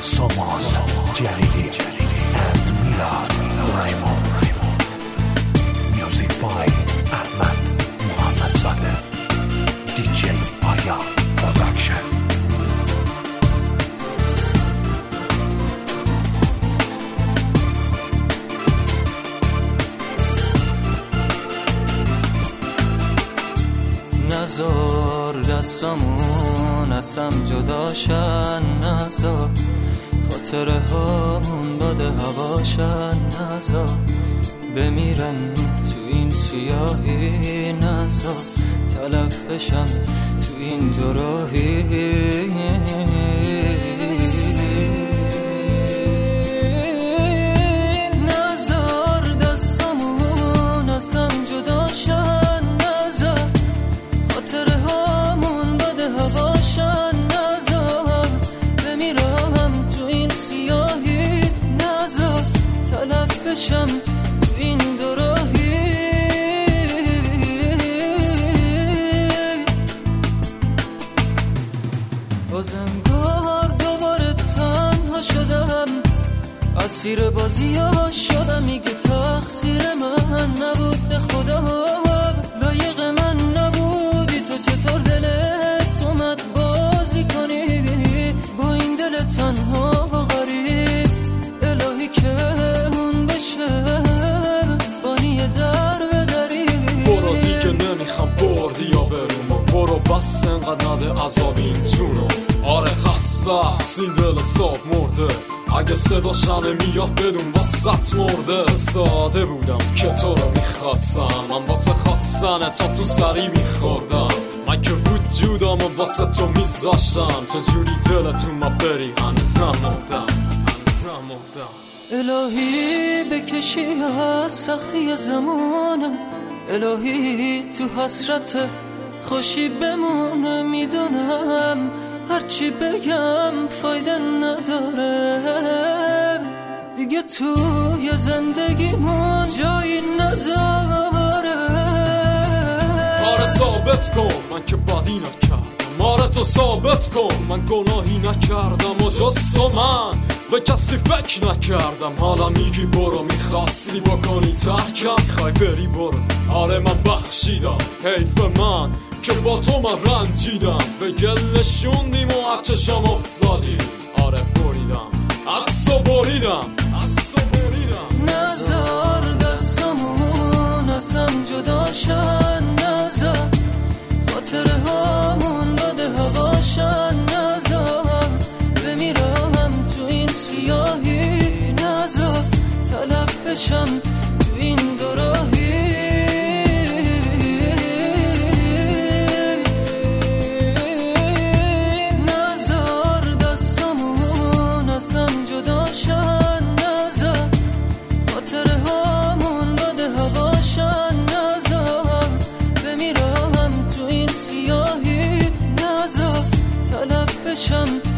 سامان جلیلی and میلاد ریمان میوزیک بای احمد محمدزاده دیجی آریا پروداکشن. نزار دستامون از هم جداشن، نزار خاطره هامون باد هواشن، نزار بمیرن تو این سیاهی، نزار تلف بشم تو این دوراهی. نزار دستامون از هم جداشن، بشم تو این دوراهی. باز انگار دوباره تنها شدم، اسیر بازی ها شدم، میگه تقصیر من نبود، به خدا لایق من نبودی. تو چطور دلت اومد بازی کنی با این دل تنها و غریب؟ الهی که بانی در بدری. برو دیگه نمیخوام بردی یا برومو، برو بس انقدر نده عذاب این جونو. آره خسته است این دل صاف مرده، اگه صداشم میاد بدون واسط مرده. چه ساده بودم که تو رو میخواستم، من واسه خواستن تا تو سری میخوردم. من که وجودم واسه تو میذاشتم، تو جوری دلتون ما بری هنوزم مردم. الهی بکشی از سختی زمانه، الهی تو حسرت خوشی بمونه. میدونم هرچی بگم فایده نداره، دیگه توی زندگیمون جایی نداره. آره ثابت کن من که بدی نکردم، آره تو ثابت کن من گناهی نکردم و جز تو من به کسی فکر نکردم. حالا میگی برو، میخواستی بکنی ترکم، میخوای بری برو. آره من بخشیدم، حیف من که با تو من رنجیدم. به گل نشوندیم و از چشم افتادی. آره بریدم از تو بریدم. نزار دستامون از هم جداشن، نزار خاطره هامون باد هواشن، نزار بمیرم تو این سیاهی، نزار تلف بشم تو این دوراهی. نزار دستامون از هم جداشن، نزار خاطره هامون باد هواشن، نزار بمیرم تو این سیاهی، نزار تلف بشم